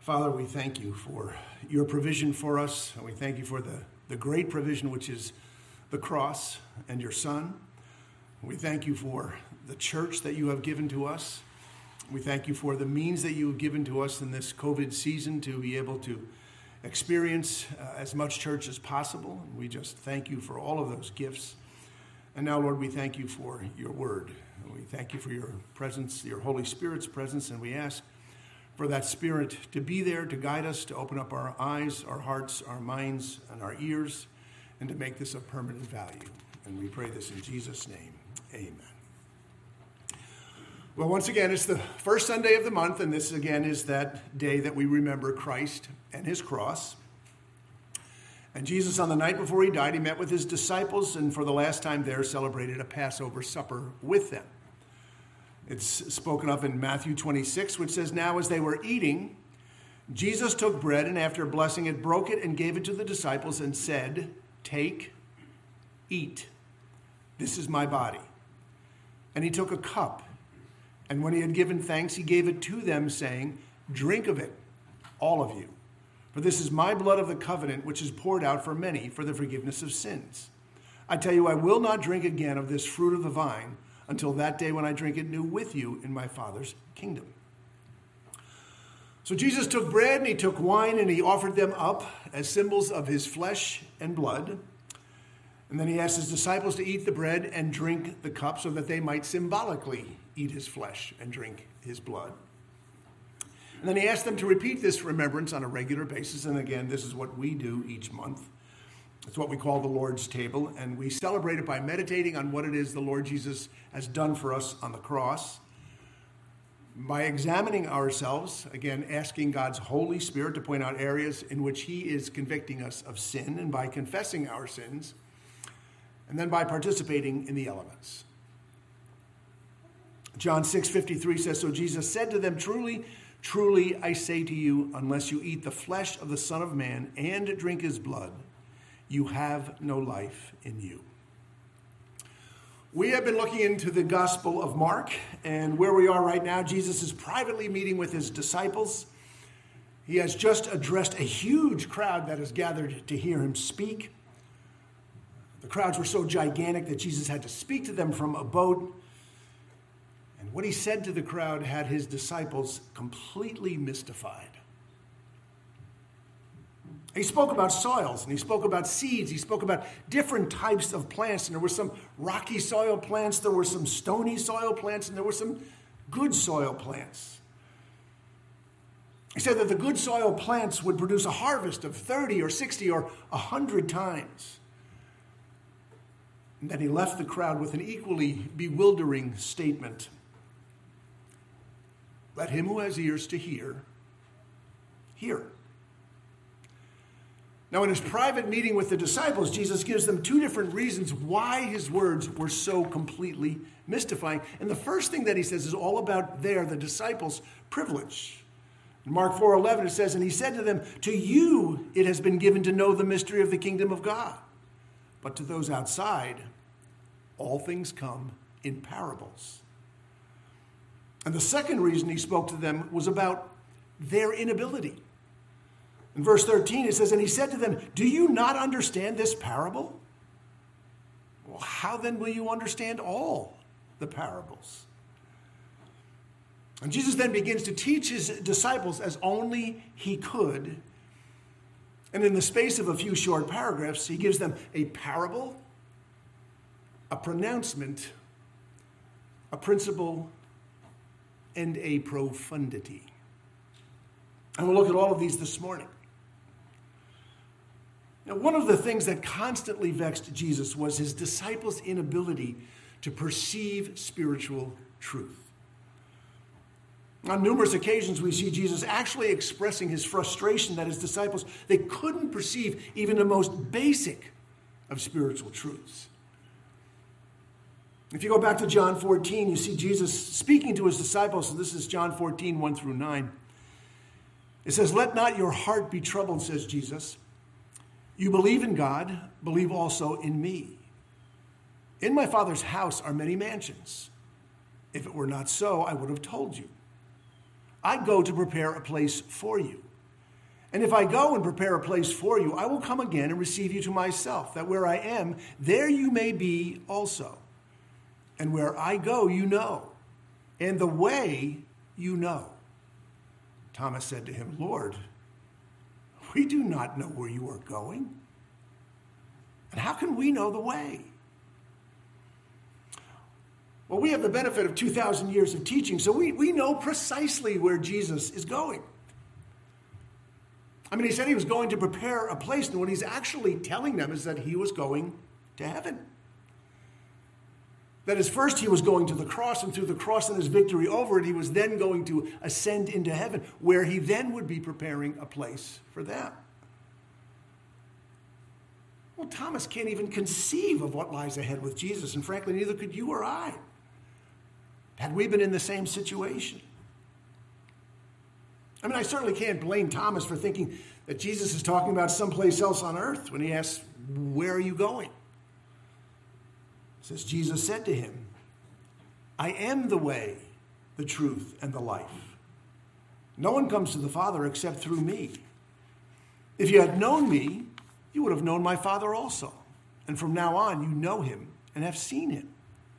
Father, we thank you for your provision for us, and we thank you for the great provision which is the cross and your Son. We thank you for the church that you have given to us. We thank you for the means that you have given to us in this COVID season to be able to experience as much church as possible. And we just thank you for all of those gifts. And now, Lord, we thank you for your word. And we thank you for your presence, your Holy Spirit's presence, and we ask for that Spirit to be there, to guide us, to open up our eyes, our hearts, our minds, and our ears, and to make this of permanent value. And we pray this in Jesus' name. Amen. Well, once again, it's the first Sunday of the month, and this again is that day that we remember Christ and his cross. And Jesus, on the night before he died, he met with his disciples, and for the last time there celebrated a Passover supper with them. It's spoken of in Matthew 26, which says, "Now as they were eating, Jesus took bread, and after blessing it, broke it and gave it to the disciples and said, 'Take, eat. This is my body.' And he took a cup, and when he had given thanks, he gave it to them, saying, 'Drink of it, all of you. For this is my blood of the covenant, which is poured out for many for the forgiveness of sins. I tell you, I will not drink again of this fruit of the vine until that day when I drink it new with you in my Father's kingdom.'" So Jesus took bread and he took wine and he offered them up as symbols of his flesh and blood. And then he asked his disciples to eat the bread and drink the cup so that they might symbolically eat his flesh and drink his blood. And then he asked them to repeat this remembrance on a regular basis. And again, this is what we do each month. It's what we call the Lord's table. And we celebrate it by meditating on what it is the Lord Jesus has done for us on the cross. By examining ourselves, again, asking God's Holy Spirit to point out areas in which he is convicting us of sin, and by confessing our sins, and then by participating in the elements. John 6:53 says, "So Jesus said to them, 'Truly, truly, I say to you, unless you eat the flesh of the Son of Man and drink his blood, you have no life in you.'" We have been looking into the Gospel of Mark, and where we are right now, Jesus is privately meeting with his disciples. He has just addressed a huge crowd that has gathered to hear him speak. The crowds were so gigantic that Jesus had to speak to them from a boat. And what he said to the crowd had his disciples completely mystified. He spoke about soils, and he spoke about seeds. He spoke about different types of plants. And there were some rocky soil plants, there were some stony soil plants, and there were some good soil plants. He said that the good soil plants would produce a harvest of 30 or 60 or 100 times. And then he left the crowd with an equally bewildering statement. "Let him who has ears to hear, hear." Now, in his private meeting with the disciples, Jesus gives them two different reasons why his words were so completely mystifying. And the first thing that he says is all about the disciples' privilege. In Mark 4:11, it says, "And he said to them, 'To you it has been given to know the mystery of the kingdom of God. But to those outside, all things come in parables.'" And the second reason he spoke to them was about their inability. In verse 13, it says, "And he said to them, 'Do you not understand this parable? Well, how then will you understand all the parables?'" And Jesus then begins to teach his disciples as only he could. And in the space of a few short paragraphs, he gives them a parable, a pronouncement, a principle, and a profundity. And we'll look at all of these this morning. Now, one of the things that constantly vexed Jesus was his disciples' inability to perceive spiritual truth. On numerous occasions, we see Jesus actually expressing his frustration that his disciples, they couldn't perceive even the most basic of spiritual truths. If you go back to John 14, you see Jesus speaking to his disciples, and this is John 14, 1 through 9. It says, "Let not your heart be troubled," says Jesus. "You believe in God, believe also in me. In my Father's house are many mansions. If it were not so, I would have told you. I go to prepare a place for you. And if I go and prepare a place for you, I will come again and receive you to myself, that where I am, there you may be also. And where I go, you know, and the way you know. Thomas said to him, Lord, we do not know where you are going. And how can we know the way? Well, we have the benefit of 2,000 years of teaching, so we know precisely where Jesus is going. I mean, he said he was going to prepare a place, and what he's actually telling them is that he was going to heaven. That is, first he was going to the cross, and through the cross and his victory over it, he was then going to ascend into heaven, where he then would be preparing a place for them. Well, Thomas can't even conceive of what lies ahead with Jesus, and frankly, neither could you or I, had we been in the same situation. I mean, I certainly can't blame Thomas for thinking that Jesus is talking about someplace else on earth when he asks, where are you going? It says, Jesus said to him, I am the way, the truth, and the life. No one comes to the Father except through me. If you had known me, you would have known my Father also. And from now on, you know him and have seen him.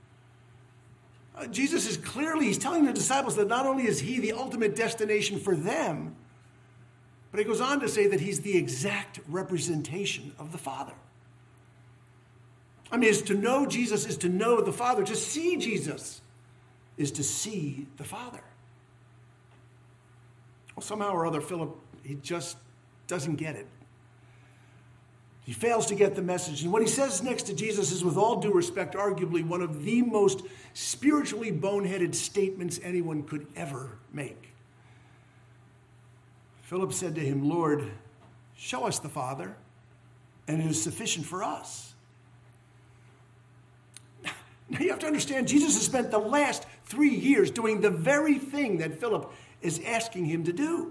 Jesus is clearly, he's telling the disciples that not only is he the ultimate destination for them, but he goes on to say that he's the exact representation of the Father. I mean, to know Jesus is to know the Father. To see Jesus is to see the Father. Well, somehow or other, Philip, he just doesn't get it. He fails to get the message. And what he says next to Jesus is, with all due respect, arguably one of the most spiritually boneheaded statements anyone could ever make. Philip said to him, Lord, show us the Father, and it is sufficient for us. Now you have to understand, Jesus has spent the last 3 years doing the very thing that Philip is asking him to do.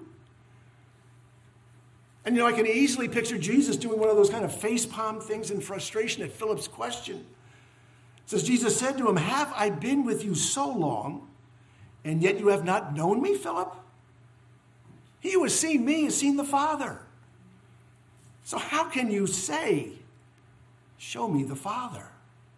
And I can easily picture Jesus doing one of those kind of facepalm things in frustration at Philip's question. It says, Jesus said to him, have I been with you so long, and yet you have not known me, Philip? He who has seen me has seen the Father. So how can you say, show me the Father?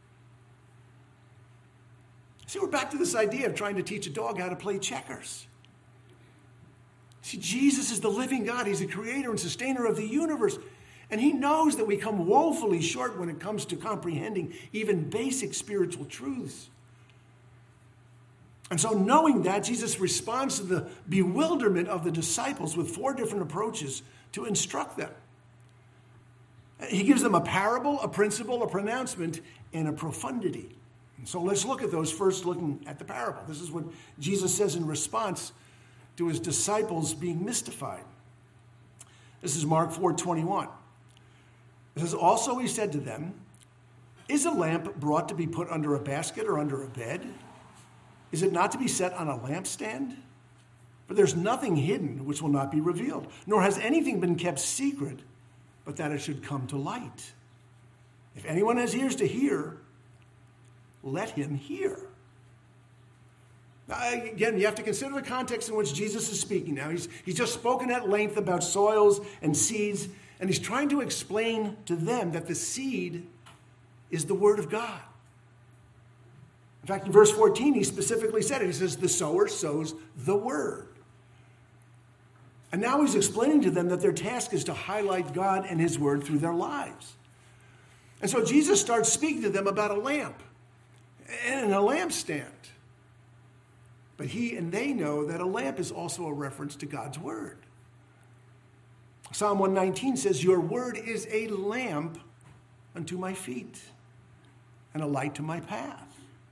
See, we're back to this idea of trying to teach a dog how to play checkers. See, Jesus is the living God. He's the creator and sustainer of the universe. And he knows that we come woefully short when it comes to comprehending even basic spiritual truths. And so knowing that, Jesus responds to the bewilderment of the disciples with 4 different approaches to instruct them. He gives them a parable, a principle, a pronouncement, and a profundity. And so let's look at those, first looking at the parable. This is what Jesus says in response to his disciples being mystified. This is Mark 4:21. It says, also he said to them, is a lamp brought to be put under a basket or under a bed? Is it not to be set on a lampstand? For there's nothing hidden which will not be revealed, nor has anything been kept secret, but that it should come to light. If anyone has ears to hear, let him hear. Now, again, you have to consider the context in which Jesus is speaking now. He's just spoken at length about soils and seeds, and he's trying to explain to them that the seed is the Word of God. In fact, in verse 14, he specifically said it. He says, the sower sows the Word. And now he's explaining to them that their task is to highlight God and his Word through their lives. And so Jesus starts speaking to them about a lamp and a lampstand. But he and they know that a lamp is also a reference to God's Word. Psalm 119 says, your Word is a lamp unto my feet and a light to my path.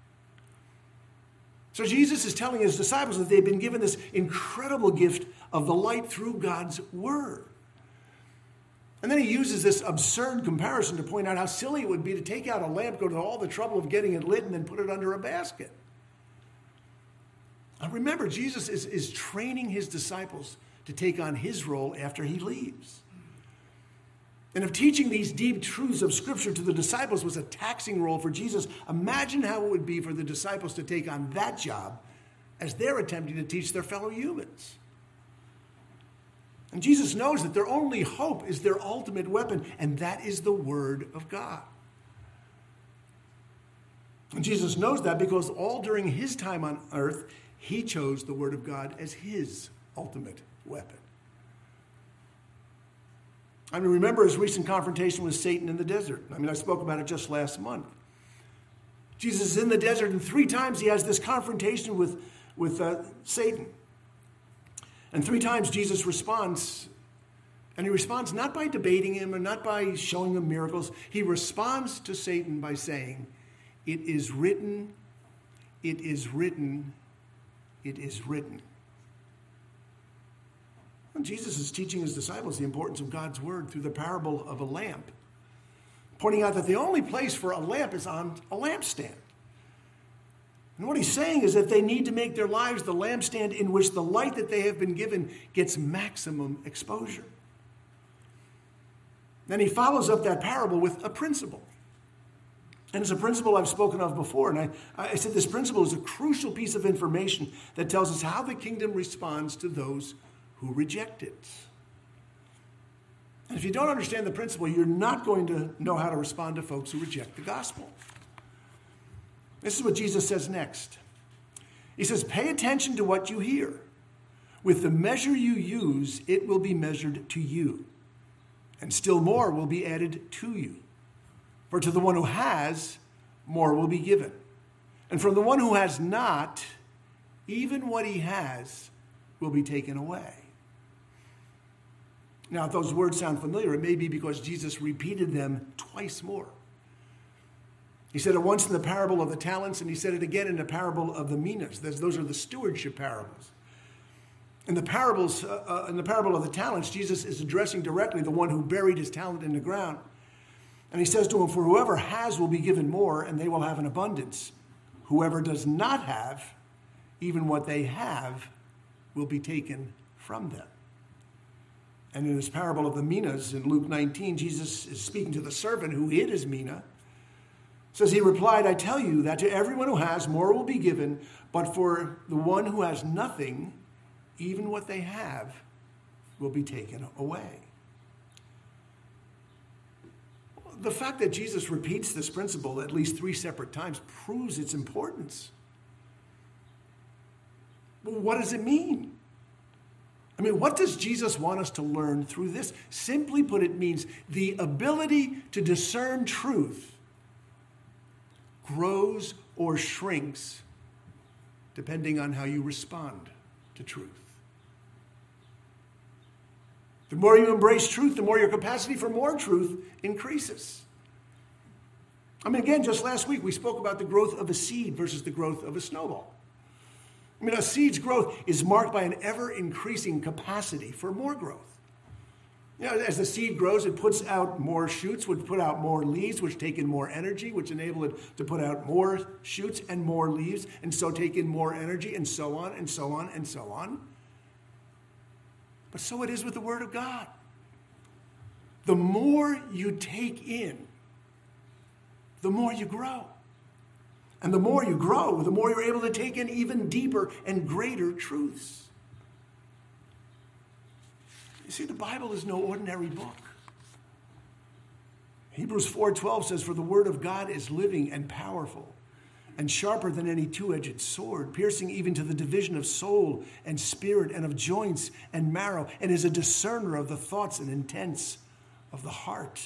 So Jesus is telling his disciples that they've been given this incredible gift of the light through God's Word. And then he uses this absurd comparison to point out how silly it would be to take out a lamp, go to all the trouble of getting it lit, and then put it under a basket. Now remember, Jesus is training his disciples to take on his role after he leaves. And if teaching these deep truths of Scripture to the disciples was a taxing role for Jesus, imagine how it would be for the disciples to take on that job as they're attempting to teach their fellow humans. And Jesus knows that their only hope is their ultimate weapon, and that is the Word of God. And Jesus knows that because all during his time on earth, he chose the Word of God as his ultimate weapon. I mean, remember his recent confrontation with Satan in the desert. I spoke about it just last month. Jesus is in the desert, and 3 times he has this confrontation with Satan. And 3 times Jesus responds, and he responds not by debating him or not by showing him miracles. He responds to Satan by saying, "It is written, it is written, it is written." And Jesus is teaching his disciples the importance of God's word through the parable of a lamp, pointing out that the only place for a lamp is on a lampstand. And what he's saying is that they need to make their lives the lampstand in which the light that they have been given gets maximum exposure. Then he follows up that parable with a principle. And it's a principle I've spoken of before. And I said this principle is a crucial piece of information that tells us how the kingdom responds to those who reject it. And if you don't understand the principle, you're not going to know how to respond to folks who reject the gospel. This is what Jesus says next. He says, "Pay attention to what you hear. With the measure you use, it will be measured to you, and still more will be added to you. For to the one who has, more will be given. And from the one who has not, even what he has will be taken away." Now, if those words sound familiar, it may be because Jesus repeated them twice more. He said it once in the parable of the talents, and he said it again in the parable of the minas. Those are the stewardship parables. In the parable of the talents, Jesus is addressing directly the one who buried his talent in the ground. And he says to him, "For whoever has will be given more, and they will have an abundance. Whoever does not have, even what they have, will be taken from them." And in his parable of the minas in Luke 19, Jesus is speaking to the servant who hid his mina. Says, he replied, "I tell you that to everyone who has, more will be given, but for the one who has nothing, even what they have will be taken away." The fact that Jesus repeats this principle at least 3 separate times proves its importance. Well, what does it mean? What does Jesus want us to learn through this? Simply put, it means the ability to discern truth grows or shrinks depending on how you respond to truth. The more you embrace truth, the more your capacity for more truth increases. Again, just last week we spoke about the growth of a seed versus the growth of a snowball. A seed's growth is marked by an ever-increasing capacity for more growth. As the seed grows, it puts out more shoots, which put out more leaves, which take in more energy, which enable it to put out more shoots and more leaves, and so take in more energy, and so on, and so on, and so on. But so it is with the Word of God. The more you take in, the more you grow. And the more you grow, the more you're able to take in even deeper and greater truths. You see, the Bible is no ordinary book. Hebrews 4:12 says, "For the word of God is living and powerful, and sharper than any two-edged sword, piercing even to the division of soul and spirit and of joints and marrow, and is a discerner of the thoughts and intents of the heart."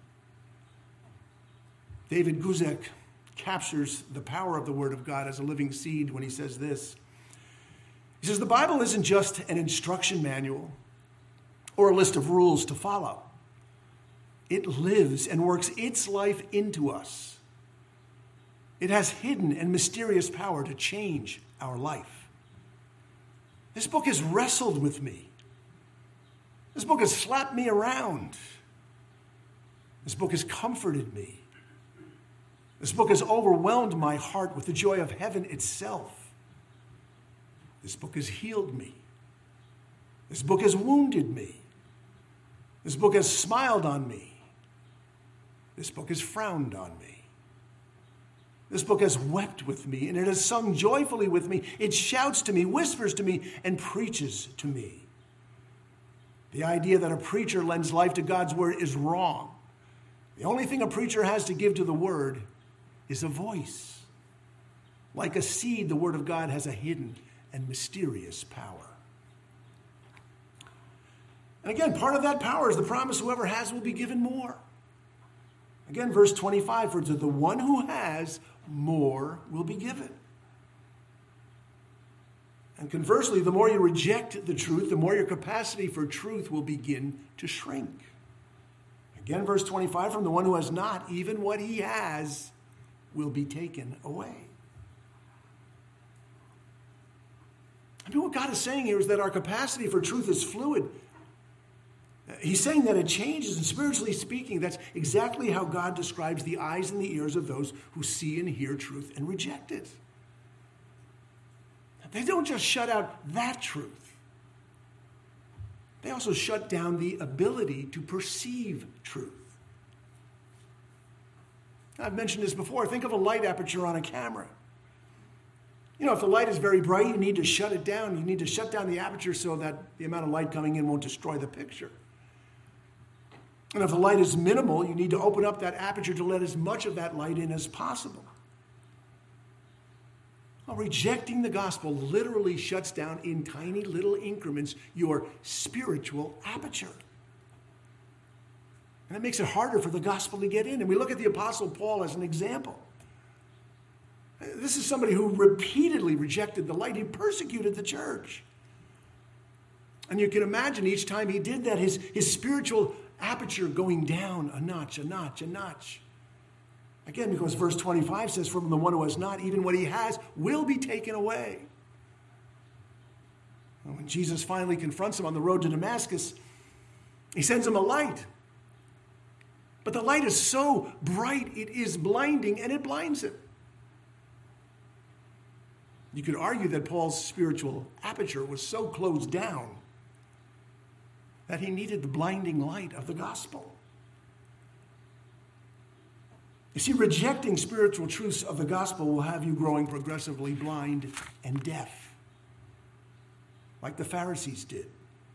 David Guzik captures the power of the Word of God as a living seed when he says this. He says, "The Bible isn't just an instruction manual or a list of rules to follow. It lives and works its life into us. It has hidden and mysterious power to change our life. This book has wrestled with me. This book has slapped me around. This book has comforted me. This book has overwhelmed my heart with the joy of heaven itself. This book has healed me. This book has wounded me. This book has smiled on me. This book has frowned on me. This book has wept with me, and it has sung joyfully with me. It shouts to me, whispers to me, and preaches to me. The idea that a preacher lends life to God's word is wrong. The only thing a preacher has to give to the word is a voice. Like a seed, the word of God has a hidden and mysterious power. And again, part of that power is the promise whoever has will be given more. Again, verse 25, for to the one who has, more will be given. And conversely, the more you reject the truth, the more your capacity for truth will begin to shrink. Again, verse 25, from the one who has not, even what he has will be taken away. I mean, what God is saying here is that our capacity for truth is fluid. He's saying that it changes, and spiritually speaking, that's exactly how God describes the eyes and the ears of those who see and hear truth and reject it. They don't just shut out that truth. They also shut down the ability to perceive truth. I've mentioned this before. Think of a light aperture on a camera. You know, if the light is very bright, you need to shut it down. You need to shut down the aperture so that the amount of light coming in won't destroy the picture. And if the light is minimal, you need to open up that aperture to let as much of that light in as possible. Well, rejecting the gospel literally shuts down in tiny little increments your spiritual aperture. And it makes it harder for the gospel to get in. And we look at the Apostle Paul as an example. This is somebody who repeatedly rejected the light. He persecuted the church. And you can imagine each time he did that, his spiritual aperture going down a notch, a notch, a notch. Again, because verse 25 says, from the one who has not, even what he has will be taken away. And when Jesus finally confronts him on the road to Damascus, he sends him a light. But the light is so bright, it is blinding, and it blinds him. You could argue that Paul's spiritual aperture was so closed down that he needed the blinding light of the gospel. You see, rejecting spiritual truths of the gospel will have you growing progressively blind and deaf, like the Pharisees did.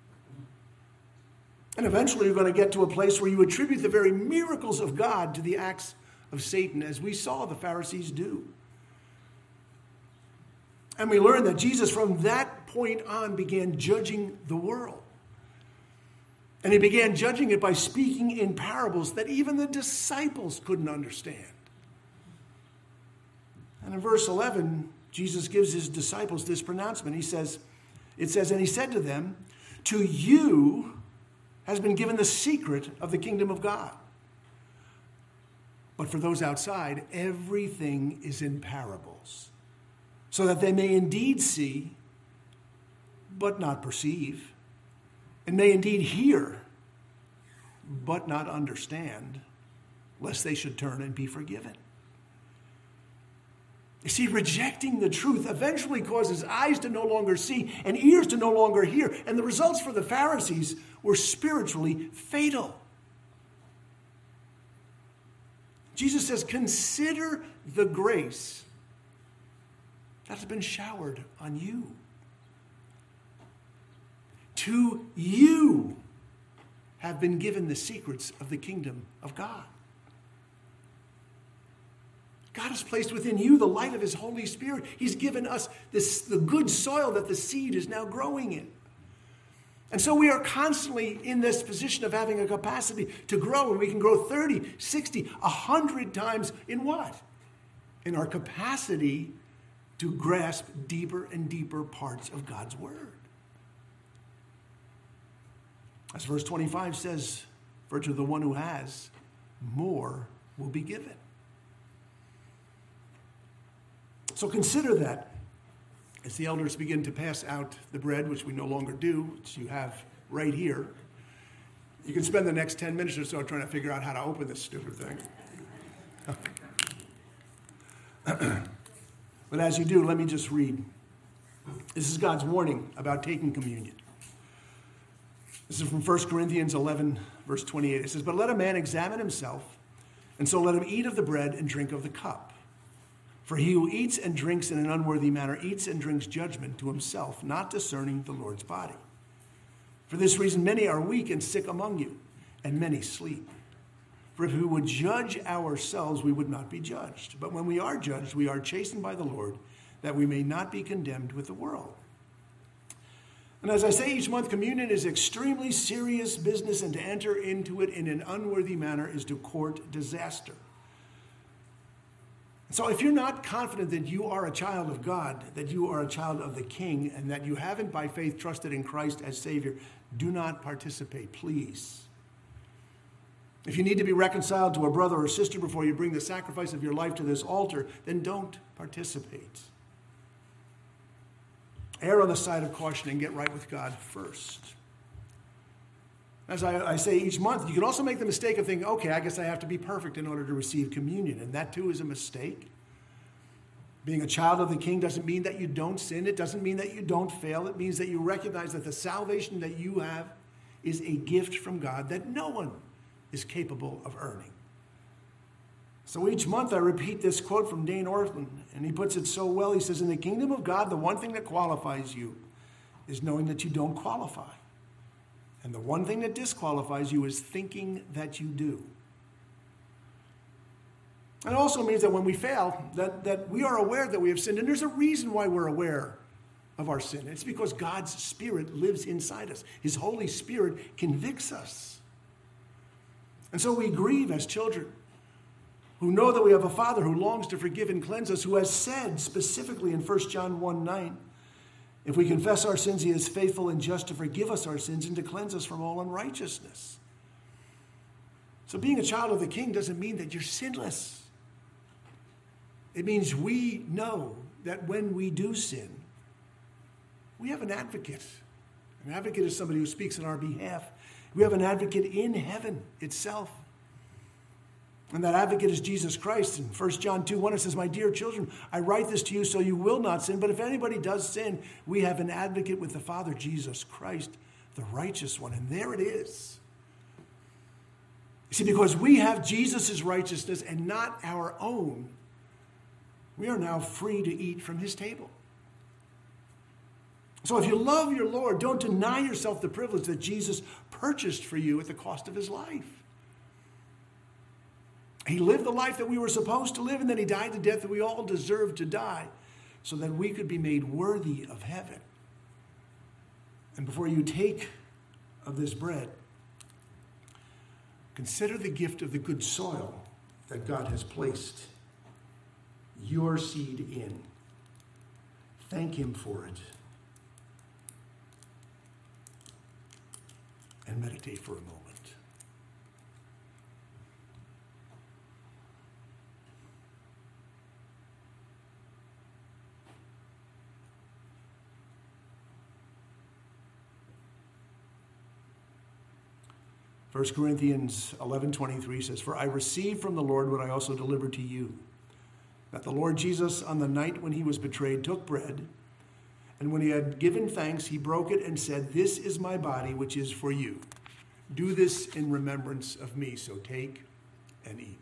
And eventually you're going to get to a place where you attribute the very miracles of God to the acts of Satan, as we saw the Pharisees do. And we learn that Jesus from that point on began judging the world. And he began judging it by speaking in parables that even the disciples couldn't understand. And in verse 11, Jesus gives his disciples this pronouncement. It says, and he said to them, to you has been given the secret of the kingdom of God. But for those outside, everything is in parables, so that they may indeed see, but not perceive, and may indeed hear, but not understand, lest they should turn and be forgiven. You see, rejecting the truth eventually causes eyes to no longer see and ears to no longer hear. And the results for the Pharisees were spiritually fatal. Jesus says, consider the grace that has been showered on you. To you have been given the secrets of the kingdom of God. God has placed within you the light of his Holy Spirit. He's given us the good soil that the seed is now growing in. And so we are constantly in this position of having a capacity to grow, and we can grow 30, 60, 100 times in what? In our capacity to grasp deeper and deeper parts of God's word. As verse 25 says, for to the one who has, more will be given. So consider that as the elders begin to pass out the bread, which we no longer do, which you have right here. You can spend the next 10 minutes or so trying to figure out how to open this stupid thing. But as you do, let me just read. This is God's warning about taking communion. This is from 1 Corinthians 11, verse 28. It says, but let a man examine himself, and so let him eat of the bread and drink of the cup. For he who eats and drinks in an unworthy manner eats and drinks judgment to himself, not discerning the Lord's body. For this reason, many are weak and sick among you, and many sleep. For if we would judge ourselves, we would not be judged. But when we are judged, we are chastened by the Lord, that we may not be condemned with the world. And as I say each month, communion is extremely serious business, and to enter into it in an unworthy manner is to court disaster. So if you're not confident that you are a child of God, that you are a child of the King, and that you haven't by faith trusted in Christ as Savior, do not participate, please. If you need to be reconciled to a brother or sister before you bring the sacrifice of your life to this altar, then don't participate. Err on the side of caution and get right with God first. As I say each month, you can also make the mistake of thinking, okay, I guess I have to be perfect in order to receive communion. And that too is a mistake. Being a child of the King doesn't mean that you don't sin. It doesn't mean that you don't fail. It means that you recognize that the salvation that you have is a gift from God that no one is capable of earning. So each month I repeat this quote from Dane Ortlund, and he puts it so well. He says, in the kingdom of God, the one thing that qualifies you is knowing that you don't qualify. And the one thing that disqualifies you is thinking that you do. And it also means that when we fail, that we are aware that we have sinned. And there's a reason why we're aware of our sin. It's because God's Spirit lives inside us. His Holy Spirit convicts us. And so we grieve as children who know that we have a Father who longs to forgive and cleanse us, who has said specifically in 1 John 1:9, if we confess our sins, he is faithful and just to forgive us our sins and to cleanse us from all unrighteousness. So being a child of the King doesn't mean that you're sinless. It means we know that when we do sin, we have an advocate. An advocate is somebody who speaks on our behalf. We have an advocate in heaven itself. And that advocate is Jesus Christ. In 1 John 2:1, it says, my dear children, I write this to you so you will not sin. But if anybody does sin, we have an advocate with the Father, Jesus Christ, the righteous one. And there it is. You see, because we have Jesus' righteousness and not our own, we are now free to eat from his table. So if you love your Lord, don't deny yourself the privilege that Jesus purchased for you at the cost of his life. He lived the life that we were supposed to live, and then he died the death that we all deserved to die so that we could be made worthy of heaven. And before you take of this bread, consider the gift of the good soil that God has placed your seed in. Thank him for it. And meditate for a moment. 1 Corinthians 11:23 says, for I received from the Lord what I also delivered to you, that the Lord Jesus, on the night when he was betrayed, took bread, and when he had given thanks, he broke it and said, this is my body, which is for you. Do this in remembrance of me. So take and eat.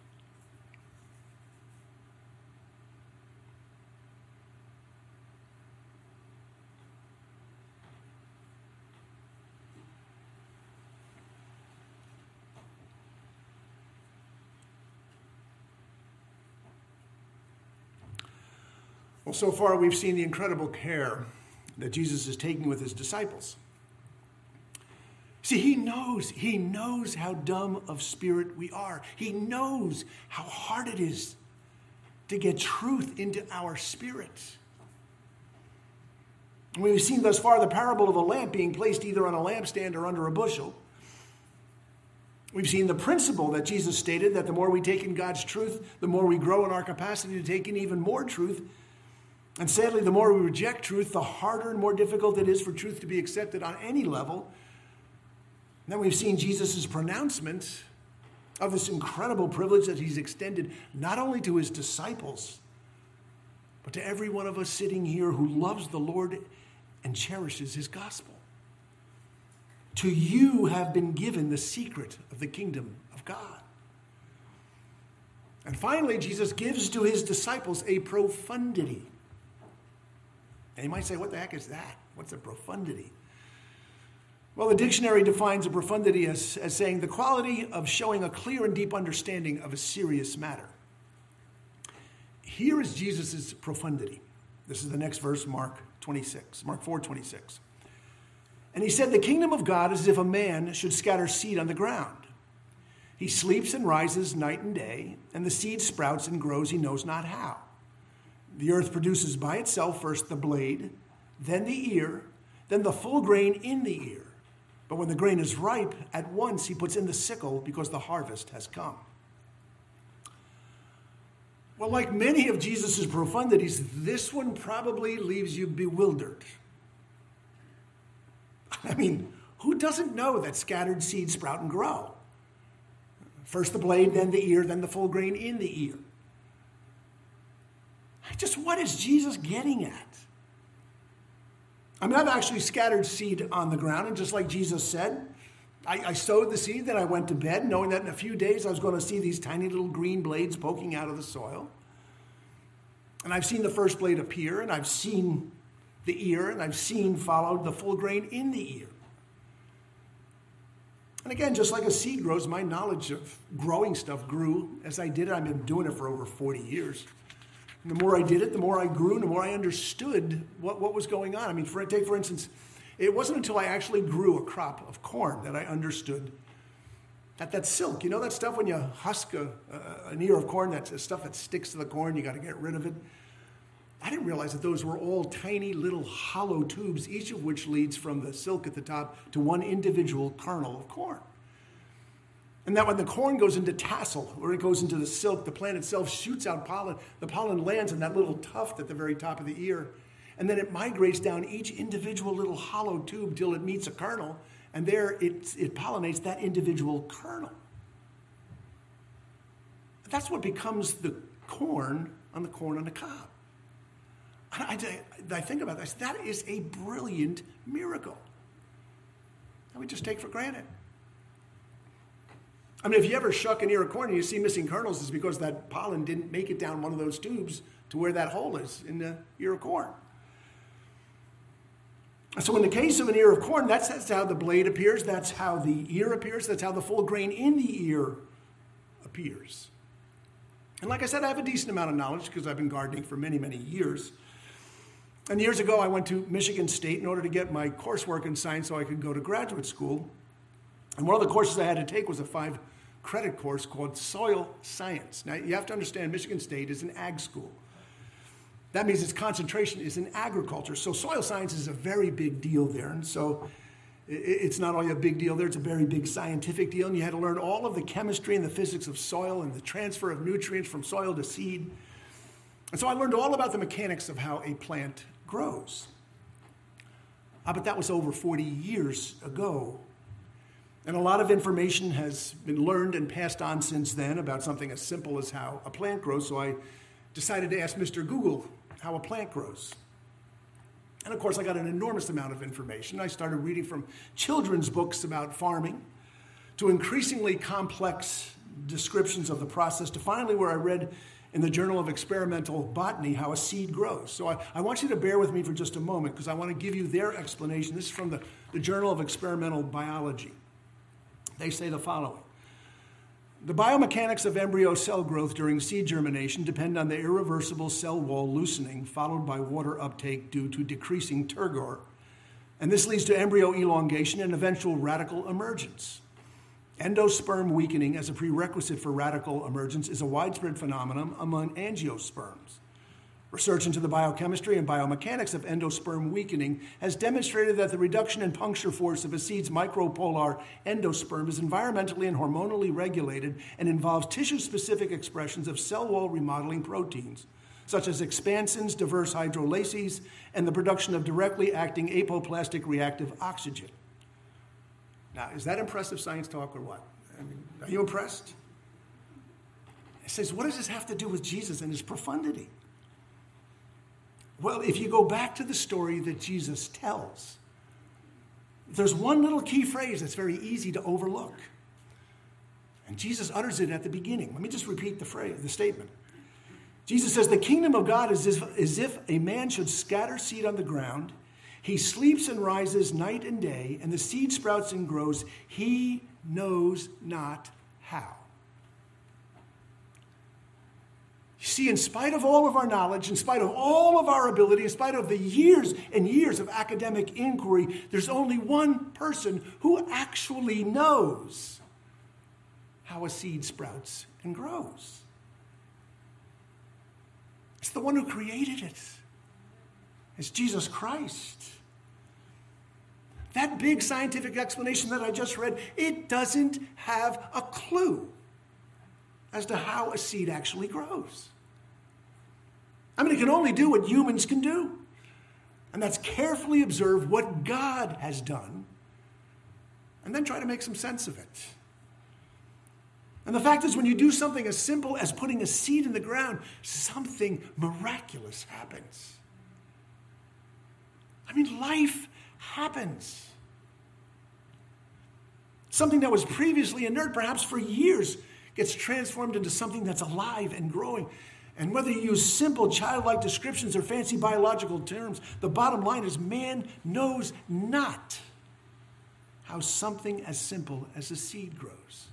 Well, so far we've seen the incredible care that Jesus is taking with his disciples. See, he knows how dumb of spirit we are. He knows how hard it is to get truth into our spirit. We've seen thus far the parable of a lamp being placed either on a lampstand or under a bushel. We've seen the principle that Jesus stated, that the more we take in God's truth, the more we grow in our capacity to take in even more truth. And sadly, the more we reject truth, the harder and more difficult it is for truth to be accepted on any level. And then we've seen Jesus' pronouncement of this incredible privilege that he's extended not only to his disciples, but to every one of us sitting here who loves the Lord and cherishes his gospel. To you have been given the secret of the kingdom of God. And finally, Jesus gives to his disciples a profundity. And you might say, what the heck is that? What's a profundity? Well, the dictionary defines a profundity as saying the quality of showing a clear and deep understanding of a serious matter. Here is Jesus' profundity. This is the next verse, Mark 4:26. And he said, the kingdom of God is as if a man should scatter seed on the ground. He sleeps and rises night and day, and the seed sprouts and grows he knows not how. The earth produces by itself first the blade, then the ear, then the full grain in the ear. But when the grain is ripe, at once he puts in the sickle because the harvest has come. Well, like many of Jesus' profundities, this one probably leaves you bewildered. I mean, who doesn't know that scattered seeds sprout and grow? First the blade, then the ear, then the full grain in the ear. Just what is Jesus getting at? I mean, I've actually scattered seed on the ground, and just like Jesus said, I sowed the seed, then I went to bed, knowing that in a few days I was going to see these tiny little green blades poking out of the soil. And I've seen the first blade appear, and I've seen the ear, and I've seen followed the full grain in the ear. And again, just like a seed grows, my knowledge of growing stuff grew as I did it. I've been doing it for over 40 years. And the more I did it, the more I grew, and the more I understood what was going on. I mean, for instance, it wasn't until I actually grew a crop of corn that I understood that silk. You know that stuff when you husk an ear of corn, that's stuff that sticks to the corn, you got to get rid of it. I didn't realize that those were all tiny little hollow tubes, each of which leads from the silk at the top to one individual kernel of corn. And that when the corn goes into tassel, or it goes into the silk, the plant itself shoots out pollen. The pollen lands in that little tuft at the very top of the ear. And then it migrates down each individual little hollow tube till it meets a kernel. And there it pollinates that individual kernel. That's what becomes the corn on the cob. I think about this. That is a brilliant miracle that we just take for granted. I mean, if you ever shuck an ear of corn and you see missing kernels, it's because that pollen didn't make it down one of those tubes to where that hole is in the ear of corn. So in the case of an ear of corn, that's how the blade appears, that's how the ear appears, that's how the full grain in the ear appears. And like I said, I have a decent amount of knowledge because I've been gardening for many, many years. And years ago, I went to Michigan State in order to get my coursework in science so I could go to graduate school. And one of the courses I had to take was a 5-credit course called Soil Science. Now, you have to understand, Michigan State is an ag school. That means its concentration is in agriculture. So soil science is a very big deal there. And so it's not only a big deal there, it's a very big scientific deal. And you had to learn all of the chemistry and the physics of soil and the transfer of nutrients from soil to seed. And so I learned all about the mechanics of how a plant grows. But that was over 40 years ago. And a lot of information has been learned and passed on since then about something as simple as how a plant grows. So I decided to ask Mr. Google how a plant grows. And of course, I got an enormous amount of information. I started reading from children's books about farming to increasingly complex descriptions of the process to finally where I read in the Journal of Experimental Botany how a seed grows. So I want you to bear with me for just a moment because I want to give you their explanation. This is from the Journal of Experimental Biology. They say the following. The biomechanics of embryo cell growth during seed germination depend on the irreversible cell wall loosening followed by water uptake due to decreasing turgor. And this leads to embryo elongation and eventual radical emergence. Endosperm weakening as a prerequisite for radical emergence is a widespread phenomenon among angiosperms. Research into the biochemistry and biomechanics of endosperm weakening has demonstrated that the reduction in puncture force of a seed's micropolar endosperm is environmentally and hormonally regulated and involves tissue-specific expressions of cell wall remodeling proteins, such as expansins, diverse hydrolases, and the production of directly acting apoplastic reactive oxygen. Now, is that impressive science talk or what? I mean, are you impressed? It says, what does this have to do with Jesus and his profundity? Well, if you go back to the story that Jesus tells, there's one little key phrase that's very easy to overlook. And Jesus utters it at the beginning. Let me just repeat the statement. Jesus says, the kingdom of God is as if a man should scatter seed on the ground. He sleeps and rises night and day, and the seed sprouts and grows. He knows not how. You see, in spite of all of our knowledge, in spite of all of our ability, in spite of the years and years of academic inquiry, there's only one person who actually knows how a seed sprouts and grows. It's the one who created it. It's Jesus Christ. That big scientific explanation that I just read, it doesn't have a clue as to how a seed actually grows. I mean, it can only do what humans can do. And that's carefully observe what God has done and then try to make some sense of it. And the fact is, when you do something as simple as putting a seed in the ground, something miraculous happens. I mean, life happens. Something that was previously inert, perhaps for years, gets transformed into something that's alive and growing. And whether you use simple childlike descriptions or fancy biological terms, the bottom line is man knows not how something as simple as a seed grows.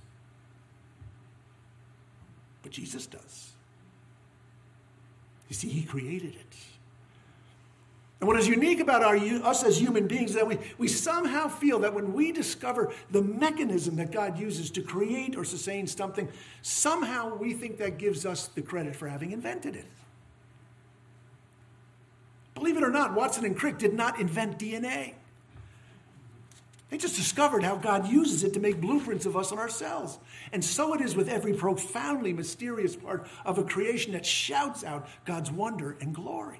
But Jesus does. You see, he created it. And what is unique about us as human beings is that we somehow feel that when we discover the mechanism that God uses to create or sustain something, somehow we think that gives us the credit for having invented it. Believe it or not, Watson and Crick did not invent DNA. They just discovered how God uses it to make blueprints of us and ourselves. And so it is with every profoundly mysterious part of a creation that shouts out God's wonder and glory.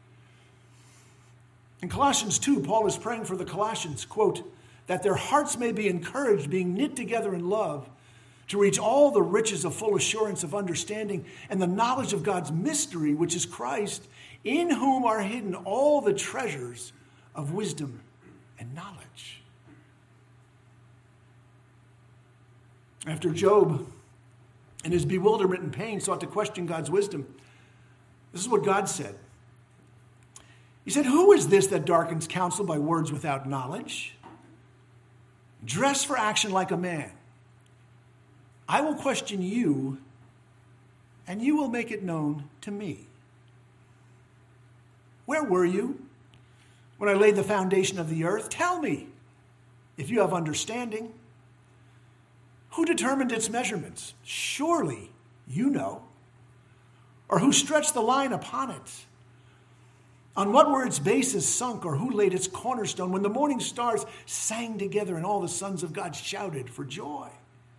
In Colossians 2, Paul is praying for the Colossians, quote, that their hearts may be encouraged, being knit together in love, to reach all the riches of full assurance of understanding and the knowledge of God's mystery, which is Christ, in whom are hidden all the treasures of wisdom and knowledge. After Job, in his bewilderment and pain, sought to question God's wisdom, this is what God said. He said, "Who is this that darkens counsel by words without knowledge? Dress for action like a man. I will question you, and you will make it known to me. Where were you when I laid the foundation of the earth? Tell me, if you have understanding. Who determined its measurements? Surely you know. Or who stretched the line upon it? On what were its bases sunk, or who laid its cornerstone when the morning stars sang together and all the sons of God shouted for joy?"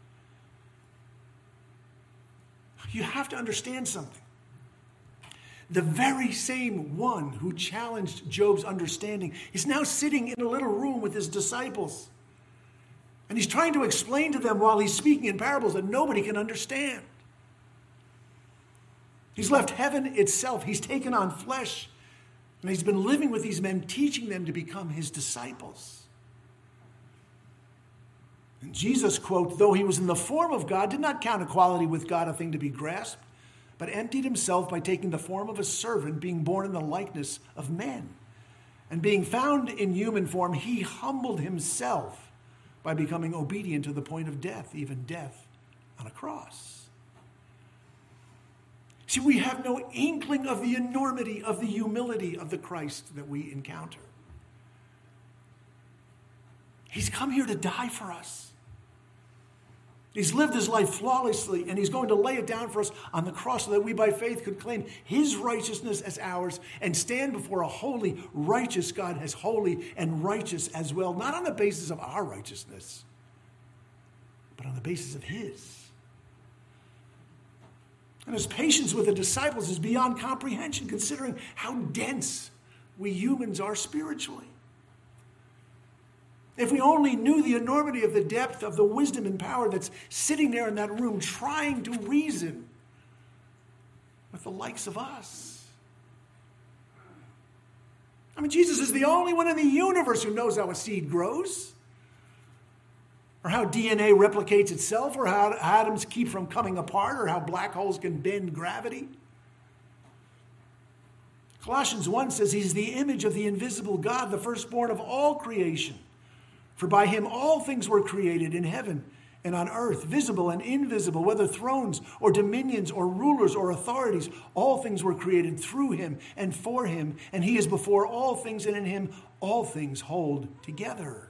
You have to understand something. The very same one who challenged Job's understanding is now sitting in a little room with his disciples. And he's trying to explain to them while he's speaking in parables that nobody can understand. He's left heaven itself. He's taken on flesh. And he's been living with these men, teaching them to become his disciples. And Jesus, quote, though he was in the form of God, did not count equality with God a thing to be grasped, but emptied himself by taking the form of a servant, being born in the likeness of men. And being found in human form, he humbled himself by becoming obedient to the point of death, even death on a cross. See, we have no inkling of the enormity of the humility of the Christ that we encounter. He's come here to die for us. He's lived his life flawlessly, and he's going to lay it down for us on the cross so that we by faith could claim his righteousness as ours and stand before a holy, righteous God as holy and righteous as well, not on the basis of our righteousness, but on the basis of his. And his patience with the disciples is beyond comprehension, considering how dense we humans are spiritually. If we only knew the enormity of the depth of the wisdom and power that's sitting there in that room trying to reason with the likes of us. I mean, Jesus is the only one in the universe who knows how a seed grows, or how DNA replicates itself, or how atoms keep from coming apart, or how black holes can bend gravity. Colossians 1 says he's the image of the invisible God, the firstborn of all creation. For by him all things were created in heaven and on earth, visible and invisible, whether thrones or dominions or rulers or authorities. All things were created through him and for him, and he is before all things, and in him all things hold together.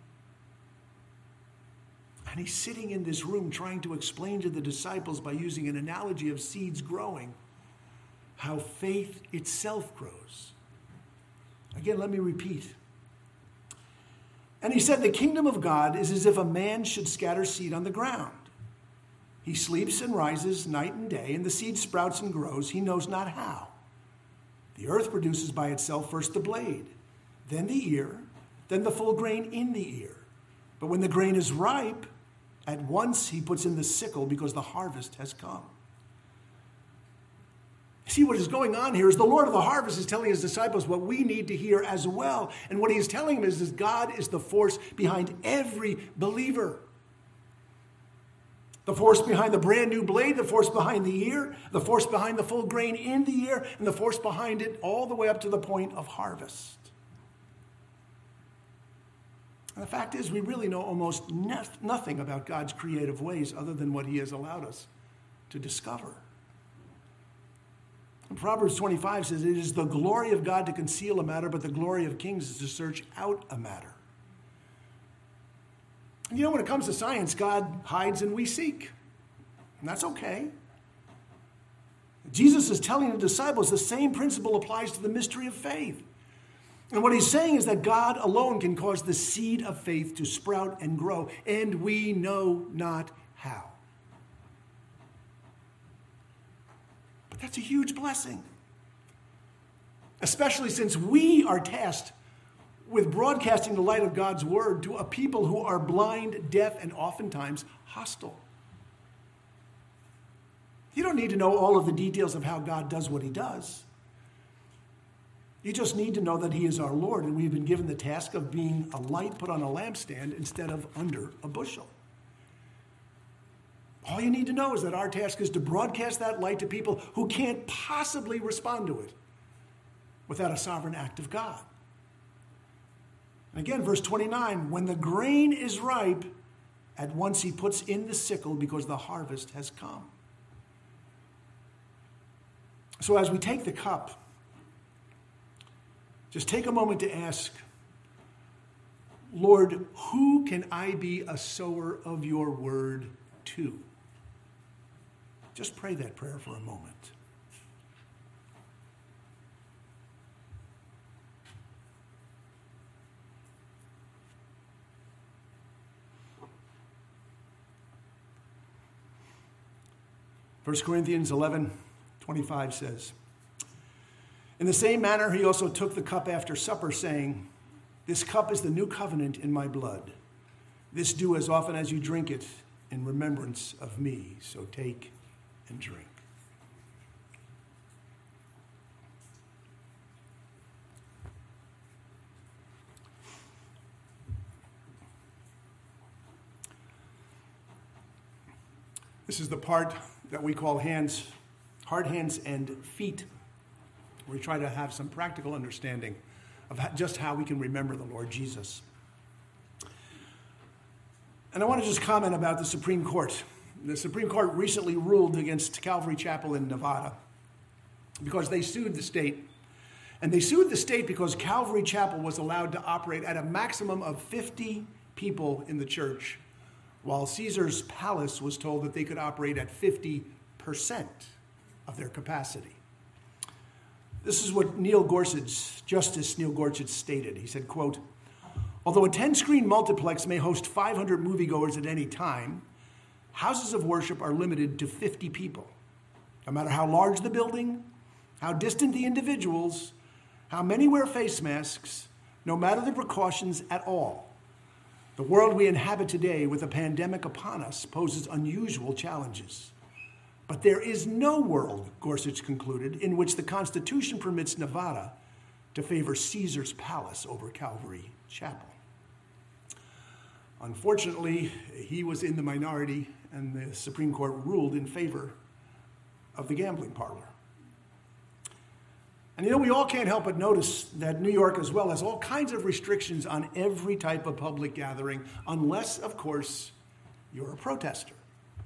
And he's sitting in this room trying to explain to the disciples by using an analogy of seeds growing how faith itself grows. Again, let me repeat. And he said, the kingdom of God is as if a man should scatter seed on the ground. He sleeps and rises night and day, and the seed sprouts and grows, he knows not how. The earth produces by itself first the blade, then the ear, then the full grain in the ear. But when the grain is ripe, at once he puts in the sickle because the harvest has come. See, what is going on here is the Lord of the harvest is telling his disciples what we need to hear as well. And what he is telling them is that God is the force behind every believer. The force behind the brand new blade, the force behind the ear, the force behind the full grain in the ear, and the force behind it all the way up to the point of harvest. And the fact is, we really know almost nothing about God's creative ways other than what he has allowed us to discover. And Proverbs 25 says, it is the glory of God to conceal a matter, but the glory of kings is to search out a matter. And when it comes to science, God hides and we seek. And that's okay. Jesus is telling the disciples the same principle applies to the mystery of faith. And what he's saying is that God alone can cause the seed of faith to sprout and grow, and we know not how. But that's a huge blessing, especially since we are tasked with broadcasting the light of God's word to a people who are blind, deaf, and oftentimes hostile. You don't need to know all of the details of how God does what he does. You just need to know that he is our Lord, and we've been given the task of being a light put on a lampstand instead of under a bushel. All you need to know is that our task is to broadcast that light to people who can't possibly respond to it without a sovereign act of God. And again, verse 29, when the grain is ripe, at once he puts in the sickle because the harvest has come. So as we take the cup, just take a moment to ask, Lord, who can I be a sower of your word to? Just pray that prayer for a moment. First Corinthians 11:25 says, in the same manner, he also took the cup after supper, saying, this cup is the new covenant in my blood. This do as often as you drink it in remembrance of me. So take and drink. This is the part that we call hard hands and feet. We try to have some practical understanding of just how we can remember the Lord Jesus. And I want to just comment about the Supreme Court. The Supreme Court recently ruled against Calvary Chapel in Nevada because they sued the state. And they sued the state because Calvary Chapel was allowed to operate at a maximum of 50 people in the church, while Caesar's Palace was told that they could operate at 50% of their capacity. This is what Justice Neil Gorsuch stated. He said, quote, although a 10-screen multiplex may host 500 moviegoers at any time, houses of worship are limited to 50 people. No matter how large the building, how distant the individuals, how many wear face masks, no matter the precautions at all, the world we inhabit today with a pandemic upon us poses unusual challenges. But there is no world, Gorsuch concluded, in which the Constitution permits Nevada to favor Caesar's Palace over Calvary Chapel. Unfortunately, he was in the minority, and the Supreme Court ruled in favor of the gambling parlor. And we all can't help but notice that New York as well has all kinds of restrictions on every type of public gathering, unless, of course, you're a protester.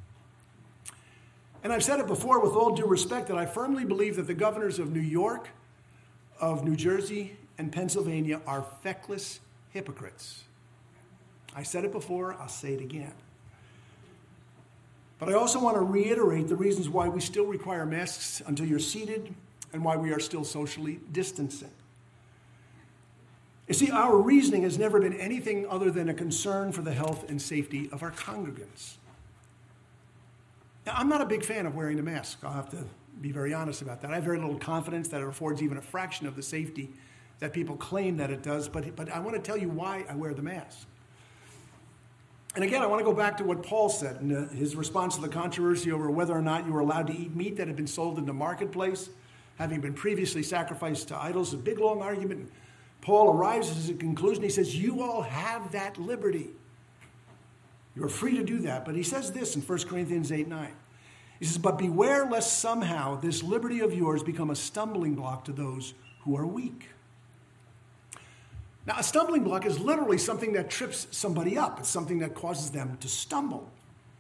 And I've said it before with all due respect that I firmly believe that the governors of New York, of New Jersey, and Pennsylvania are feckless hypocrites. I said it before, I'll say it again. But I also want to reiterate the reasons why we still require masks until you're seated and why we are still socially distancing. You see, our reasoning has never been anything other than a concern for the health and safety of our congregants. Now, I'm not a big fan of wearing the mask. I'll have to be very honest about that. I have very little confidence that it affords even a fraction of the safety that people claim that it does, but I want to tell you why I wear the mask. And again, I want to go back to what Paul said in his response to the controversy over whether or not you were allowed to eat meat that had been sold in the marketplace, having been previously sacrificed to idols. A big, long argument. Paul arrives at a conclusion. He says, you all have that liberty. You're free to do that. But he says this in 1 Corinthians 8:9. He says, but beware lest somehow this liberty of yours become a stumbling block to those who are weak. Now, a stumbling block is literally something that trips somebody up. It's something that causes them to stumble.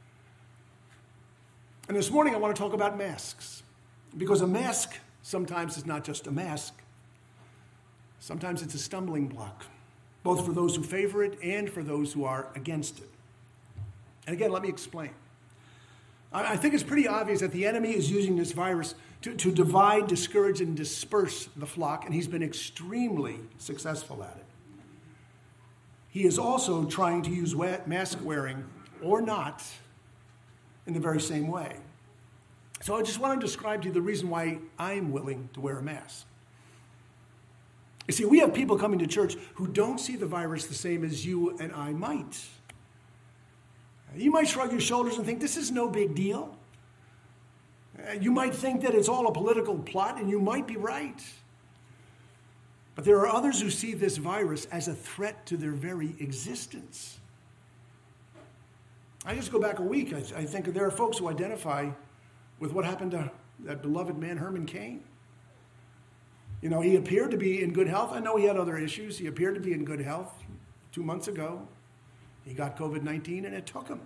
And this morning I want to talk about masks. Because a mask sometimes is not just a mask. Sometimes it's a stumbling block, both for those who favor it and for those who are against it. And again, let me explain. I think it's pretty obvious that the enemy is using this virus to divide, discourage, and disperse the flock, and he's been extremely successful at it. He is also trying to use mask wearing, or not, in the very same way. So I just want to describe to you the reason why I'm willing to wear a mask. You see, we have people coming to church who don't see the virus the same as you and I might. You might shrug your shoulders and think, this is no big deal. You might think that it's all a political plot, and you might be right. But there are others who see this virus as a threat to their very existence. I just go back a week. I think there are folks who identify with what happened to that beloved man, Herman Cain. He appeared to be in good health. I know he had other issues. He appeared to be in good health 2 months ago. He got COVID-19 and it took him.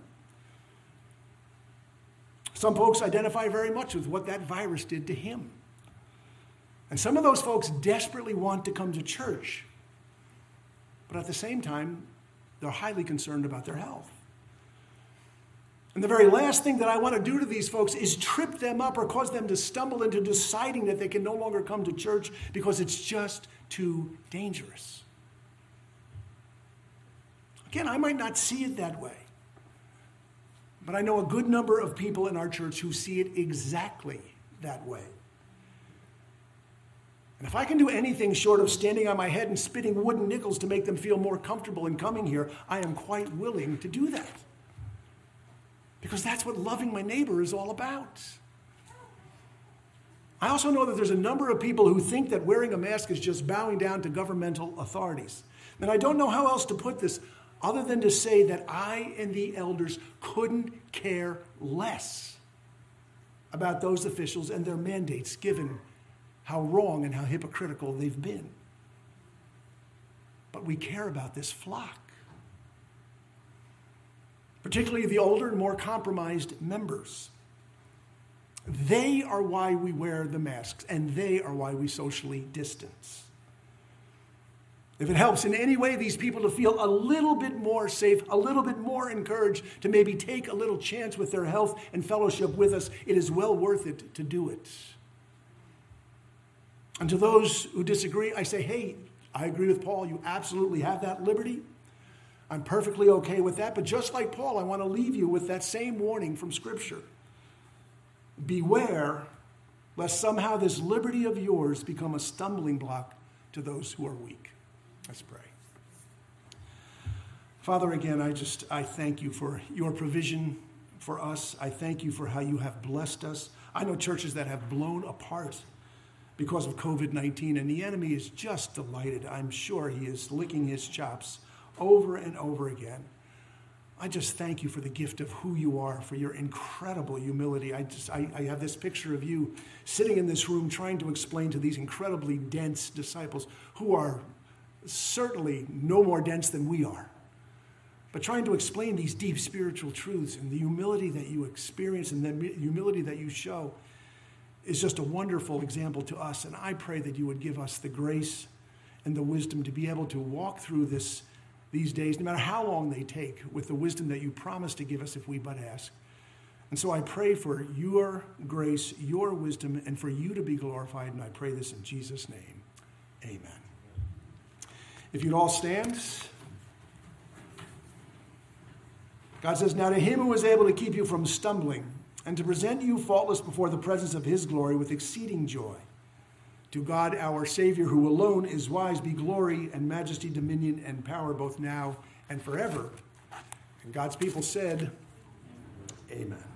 Some folks identify very much with what that virus did to him. And some of those folks desperately want to come to church. But at the same time, they're highly concerned about their health. And the very last thing that I want to do to these folks is trip them up or cause them to stumble into deciding that they can no longer come to church because it's just too dangerous. Again, I might not see it that way, but I know a good number of people in our church who see it exactly that way. And if I can do anything short of standing on my head and spitting wooden nickels to make them feel more comfortable in coming here, I am quite willing to do that. Because that's what loving my neighbor is all about. I also know that there's a number of people who think that wearing a mask is just bowing down to governmental authorities. And I don't know how else to put this other than to say that I and the elders couldn't care less about those officials and their mandates, given how wrong and how hypocritical they've been. But we care about this flock, particularly the older and more compromised members. They are why we wear the masks, and they are why we socially distance. If it helps in any way these people to feel a little bit more safe, a little bit more encouraged to maybe take a little chance with their health and fellowship with us, it is well worth it to do it. And to those who disagree, I say, hey, I agree with Paul. You absolutely have that liberty. I'm perfectly okay with that. But just like Paul, I want to leave you with that same warning from Scripture. Beware lest somehow this liberty of yours become a stumbling block to those who are weak. Let's pray. Father, again, I thank you for your provision for us. I thank you for how you have blessed us. I know churches that have blown apart because of COVID-19, and the enemy is just delighted. I'm sure he is licking his chops over and over again I just thank you for the gift of who you are, for your incredible humility. I have this picture of you sitting in this room trying to explain to these incredibly dense disciples who are certainly no more dense than we are, but trying to explain these deep spiritual truths, and the humility that you experience and the humility that you show is just a wonderful example to us. And I pray that you would give us the grace and the wisdom to be able to walk through these days, no matter how long they take, with the wisdom that you promise to give us if we but ask. And so I pray for your grace, your wisdom, and for you to be glorified, and I pray this in Jesus' name. Amen. If you'd all stand. God says, now to him who is able to keep you from stumbling and to present you faultless before the presence of his glory with exceeding joy. To God, our Savior, who alone is wise, be glory and majesty, dominion and power, both now and forever. And God's people said, amen.